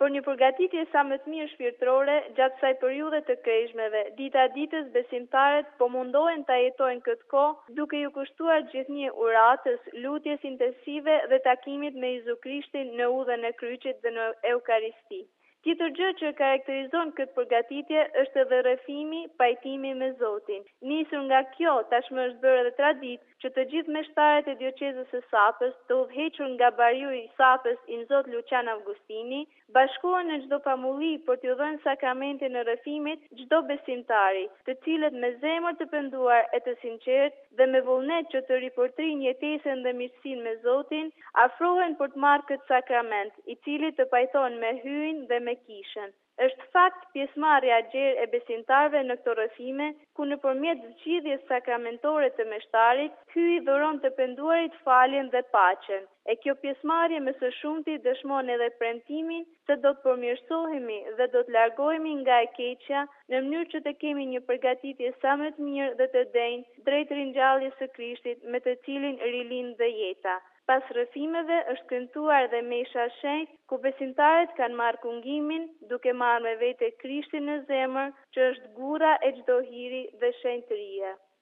Për një përgatitje sa më të mirë shpirtërore, gjatë kësaj periudhe të krejshmeve, dita ditës besimtarët po mundohen ta jetojnë këtë kohë duke ju kushtuar gjithnjë uratës, lutjes intensive dhe takimit me Jezu Krishtin në udhën e kryqit dhe në Eukaristi. Tjetër gjë që karakterizon këtë përgatitje është edhe rrëfimi, pajtimi me Zotin. Nisur nga kjo, tashmë është bërë edhe traditë që të gjithë meshtarët e dioqezës së Sapës, të udhëhequr nga bariu i Sapës i Zot Lucian Augustini, bashkohen në çdo pamulli për t'u dhënë sakramentin e rrëfimit çdo besimtari, të cilët me zemër të penduar e të sinqert dhe me vullnet që të ripërtrin jetesën dhe miqësinë me Zotin, afrohen për të marrë këtë sakrament, i cili të pajton me hyn dhe me kishën. Është fakt pjesëmarrja gjerë e besimtarëve në këto rrëfime, ku nëpërmjet zgjidhjes sakramentore të meshtarit, hyi dhuron të penduarit faljen dhe paqen. E kjo pjesëmarrje më së shumti dëshmon edhe premtimin se do të përmirësohemi dhe do të largohemi nga e keqja në mënyrë që të kemi një përgatitje sa më të mirë dhe të denjë drejt ringjalljes së Krishtit me të cilin rilind dhe jeta. Pas rrëfimeve është këntuar dhe mesha shenjtë, ku besimtarët kanë marrë kungimin duke marrë me vete Krishtin në zemër, që është gura e çdo hiri dhe shenjtërie.